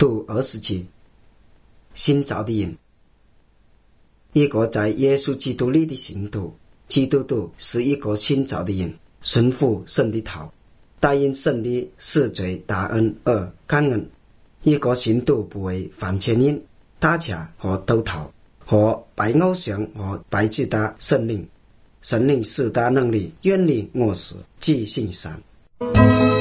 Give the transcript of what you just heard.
第20节，新造的人。一个在耶稣基督里的信徒，基督徒是一个新造的人，顺服神的道，答应神的赦罪大恩而感恩。一个信徒不为犯前因、打架和斗头，和拜偶像和拜其他神灵。神灵使他能力远离恶事，即行善。